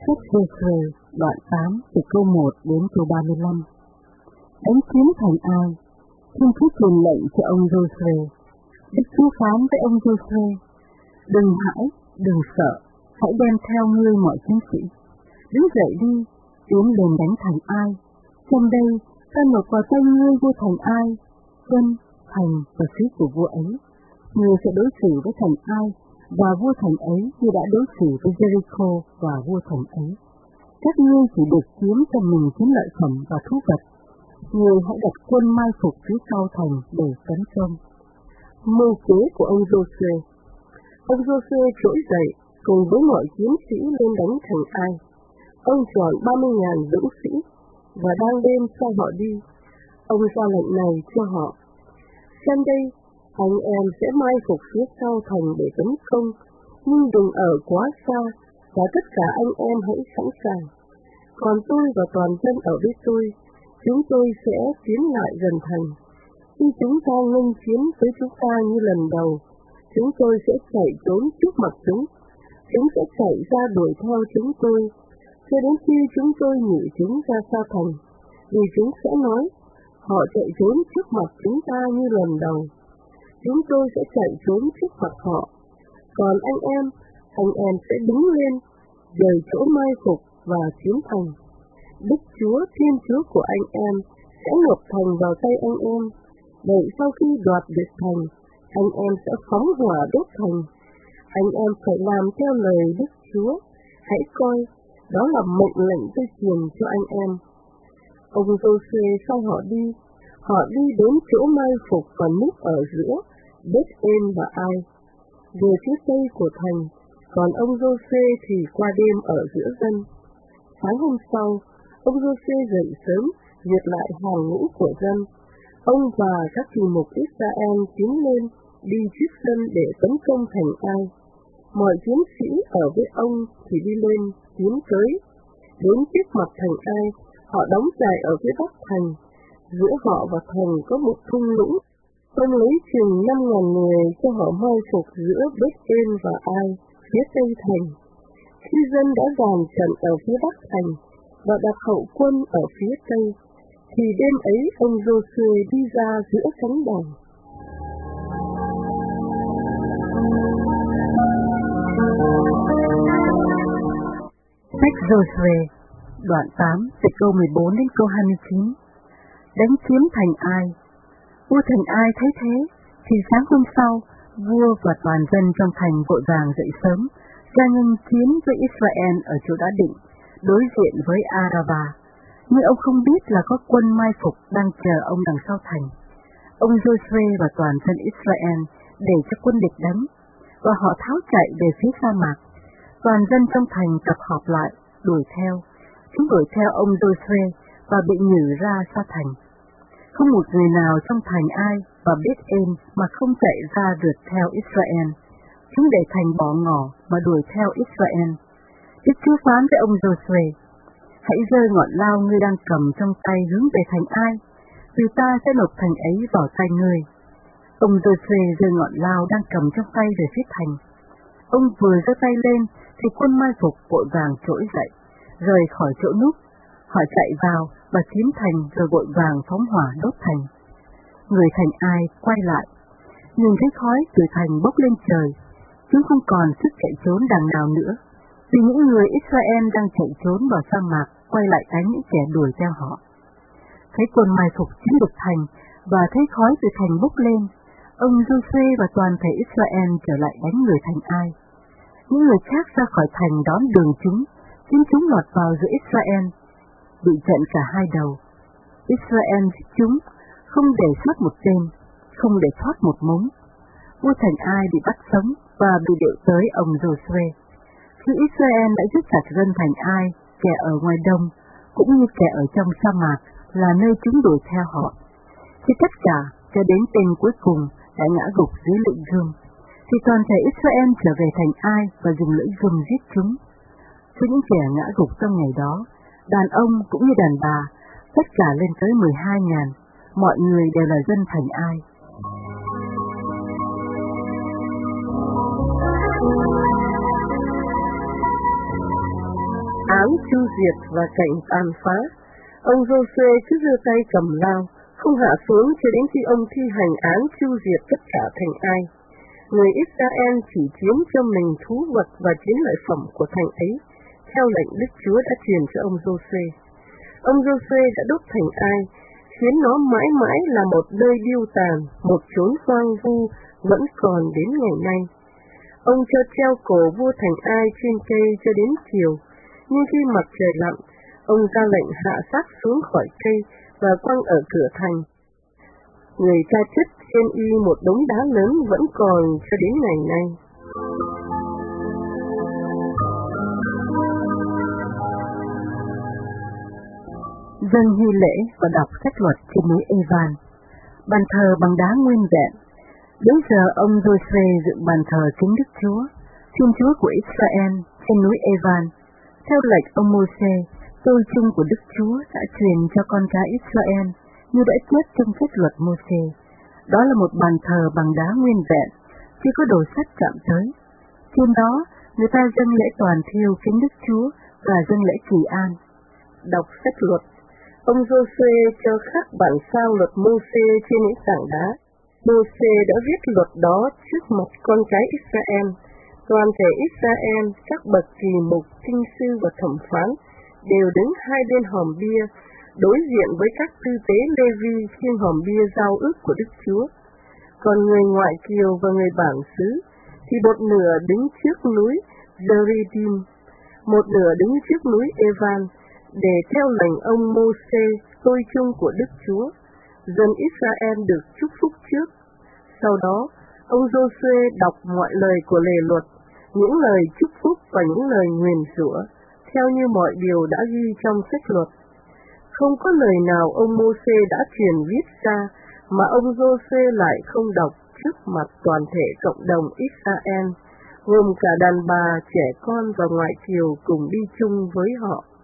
Sách Giô-suê đoạn 8 từ câu 1 đến câu 35. Đánh chiếm thành Ai. Thiên Chúa truyền lệnh cho ông Giô-suê. Đức Chúa phán với ông Giô-suê: đừng hãi, đừng sợ, hãy đem theo ngươi mọi chiến sĩ. Đứng dậy đi, tiến lên đánh thành Ai. Trong đây, ta nộp vào tay ngươi vua thành Ai, quân, thành và sứ của vua ấy. Ngươi sẽ đối xử với thành Ai và vua thành ấy như đã đối xử với Jericho và vua thành ấy. Các ngươi chỉ được chiếm cho mình chiến lợi phẩm và thú vật. Ngươi hãy đặt quân mai phục phía sau thành để tấn công. Mưu kế của ông Giô-suê. Ông Giô-suê trỗi dậy cùng với mọi chiến sĩ lên đánh thành Ai. Ông chọn 30.000 dũng sĩ và đang đêm cho họ đi. Ông ra lệnh này cho họ: xem đây, anh em sẽ mai phục phía sau thành để tấn công, nhưng đừng ở quá xa, và tất cả anh em hãy sẵn sàng. Còn tôi và toàn dân ở với tôi, chúng tôi sẽ tiến lại gần thành. Khi chúng ta nghênh chiến với chúng ta như lần đầu, chúng tôi sẽ chạy trốn trước mặt chúng. Chúng sẽ chạy ra đuổi theo chúng tôi, cho đến khi chúng tôi nhử chúng ra xa thành, vì chúng sẽ nói: họ chạy trốn trước mặt chúng ta như lần đầu. Chúng tôi sẽ chạy trốn trước mặt họ. Còn anh em sẽ đứng lên, dời chỗ mai phục và chiếm thành. Đức Chúa, Thiên Chúa của anh em sẽ nộp thành vào tay anh em. Để sau khi đoạt được thành, anh em sẽ phóng hỏa đốt thành. Anh em phải làm theo lời Đức Chúa. Hãy coi, đó là mệnh lệnh tôi truyền cho anh em. Ông Giô-suê sai họ đi đến chỗ mai phục và núp ở giữa Beth-el và Ai, về phía tây của thành, còn ông Giô-suê thì qua đêm ở giữa dân. Sáng hôm sau, ông Giô-suê dậy sớm, duyệt lại hàng ngũ của dân. Ông và các kỳ mục Israel tiến lên, đi trước dân để tấn công thành Ai. Mọi chiến sĩ ở với ông thì đi lên, tiến tới. Đến trước mặt thành Ai, họ đóng trại ở phía bắc thành. Giữa họ và thành có một thung lũng. Ông lấy chừng 5.000 người cho họ mai phục giữa Beth-el và Ai, phía tây thành. Khi dân đã dàn trận ở phía bắc thành và đặt hậu quân ở phía tây, thì đêm ấy ông Giô-suê đi ra giữa cánh đồng. Sách Giô-suê đoạn 8 từ câu 14 đến câu 29. Đánh chiếm thành Ai. Vua thành Ai thấy thế, thì sáng hôm sau, vua và toàn dân trong thành vội vàng dậy sớm, ra nghênh chiến với Israel ở chỗ đã định, đối diện với Arava. Nhưng ông không biết là có quân mai phục đang chờ ông đằng sau thành. Ông Giô-suê và toàn dân Israel để cho quân địch đánh, và họ tháo chạy về phía sa mạc. Toàn dân trong thành tập hợp lại, đuổi theo. Chúng đuổi theo ông Giô-suê và bị nhử ra xa thành. Không một người nào trong thành Ai và Beth-el mà không chạy ra rượt theo Israel. Chúng để thành bỏ ngỏ mà đuổi theo Israel. Đức Chúa phán với ông Giô-suê: hãy giơ ngọn lao ngươi đang cầm trong tay hướng về thành Ai, vì ta sẽ nộp thành ấy vào tay ngươi. Ông Giô-suê giơ ngọn lao đang cầm trong tay về phía thành. Ông vừa giơ tay lên thì quân mai phục vội vàng trỗi dậy, rời khỏi chỗ núp. Họ chạy vào và chiếm thành rồi vội vàng phóng hỏa đốt thành. Người thành Ai quay lại, nhìn thấy khói từ thành bốc lên trời. Chúng không còn sức chạy trốn đằng nào nữa, vì những người Israel đang chạy trốn vào sa mạc quay lại đánh những kẻ đuổi theo họ. Thấy quân mai phục chiếm được thành và thấy khói từ thành bốc lên, ông Giô-suê và toàn thể Israel trở lại đánh người thành Ai. Những người khác ra khỏi thành đón đường chúng, khiến chúng lọt vào giữa Israel, bị trận cả hai đầu. Israel giết chúng, không để sót một tên, không để sót một mống. Vua thành Ai bị bắt sống và bị điệu tới ông Giô-suê. Khi Israel đã giết sạch dân thành Ai, kẻ ở ngoài đông, cũng như kẻ ở trong sa mạc là nơi chúng đuổi theo họ. Khi tất cả cho đến tên cuối cùng đã ngã gục dưới lưỡi gươm, thì toàn thể Israel trở về thành Ai và dùng lưỡi gươm giết chúng. Cho những kẻ ngã gục trong ngày đó, đàn ông cũng như đàn bà, tất cả lên tới 12.000, mọi người đều là dân thành Ai. án chu diệt và cảnh tàn phá. Ông Giô-suê cứ giơ tay cầm lao, không hạ xuống cho đến khi ông thi hành án chu diệt tất cả thành Ai. Người Israel chỉ chiếm cho mình thú vật và chiến lợi phẩm của thành ấy, theo lệnh Đức Chúa đã truyền cho ông Giô-suê. Ông Giô-suê đã đốt thành Ai, khiến nó mãi mãi là một nơi điêu tàn, một chốn hoang vu vẫn còn đến ngày nay. Ông cho treo cổ vua thành Ai trên cây cho đến chiều, nhưng khi mặt trời lặn, ông ra lệnh hạ xác xuống khỏi cây và quăng ở cửa thành. Người ta chất trên y một đống đá lớn vẫn còn cho đến ngày nay. Dâng hy lễ và đọc sách luật trên núi Evan. Bàn thờ bằng đá nguyên vẹn. Đến giờ ông Giô-suê dựng bàn thờ kính Đức Chúa, Thiên Chúa của Israel trên núi Evan. Theo lệnh ông Mô-sê, tôi chung của Đức Chúa đã truyền cho con cái Israel như đã chép trong sách luật Mô-sê. Đó là một bàn thờ bằng đá nguyên vẹn, chỉ có đồ sắt chạm tới. Trên đó, người ta dâng lễ toàn thiêu kính Đức Chúa và dâng lễ kỳ an. Đọc sách luật, ông Giô-suê cho khắc bản sao luật Mô-sê trên những tảng đá. Mô-sê đã viết luật đó trước mặt con cái Israel. Toàn thể Israel, các bậc kỳ mục, kinh sư và thẩm phán đều đứng hai bên hòm bia, đối diện với các tư tế Lê-vi khiêng hòm bia giao ước của Đức Chúa. Còn người ngoại kiều và người bản xứ thì một nửa đứng trước núi Geridim, một nửa đứng trước núi Evan, để theo lệnh ông Mô-sê, tôi chung của Đức Chúa, dân Israel được chúc phúc trước. Sau đó, ông Giô-suê đọc mọi lời của lề luật, những lời chúc phúc và những lời nguyền rủa, theo như mọi điều đã ghi trong sách luật. Không có lời nào ông Mô-sê đã truyền viết ra mà ông Giô-suê lại không đọc trước mặt toàn thể cộng đồng Israel, gồm cả đàn bà, trẻ con và ngoại kiều cùng đi chung với họ.